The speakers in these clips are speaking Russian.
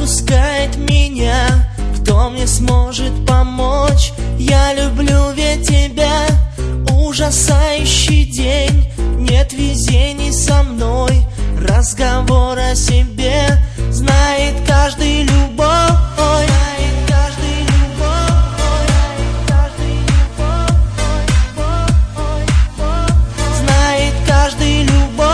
отпускает меня. Кто мне сможет помочь? Я люблю ведь тебя. Ужасающий день, нет везений со мной. Разговор о себе знает каждый любовь. Знает каждый любовь.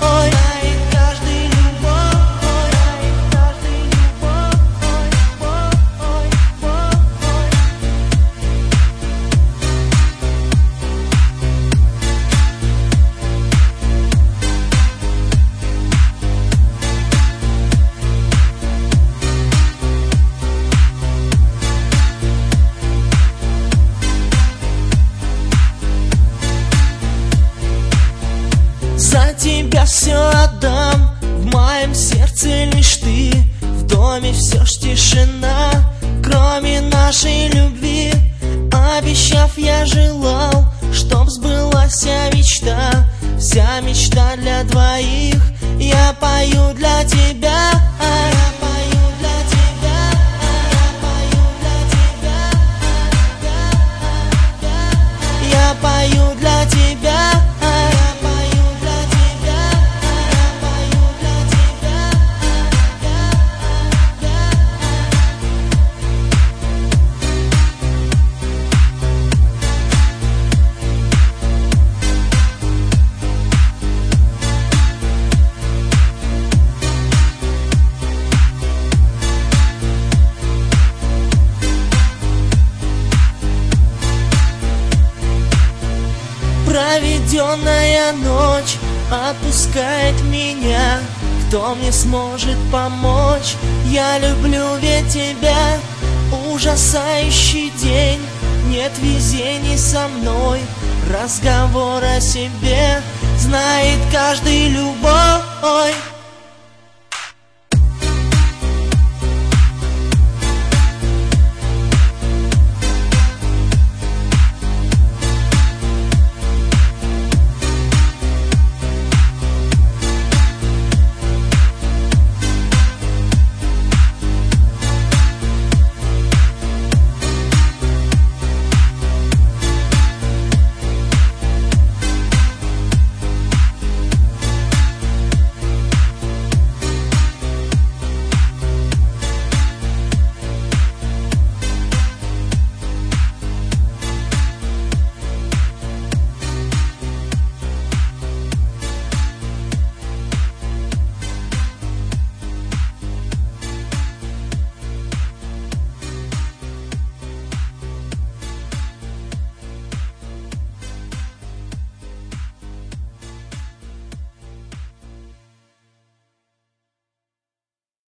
За тебя все отдам, в моем сердце лишь ты. В доме все ж тишина, кроме нашей любви. Обещав, я желал, чтоб сбылась вся мечта. Вся мечта для двоих, я пою для тебя. Я пою для тебя. Проведенная ночь отпускает меня. Кто мне сможет помочь? Я люблю ведь тебя. Ужасающий день, нет везений со мной. Разговор о себе знает каждый любовь.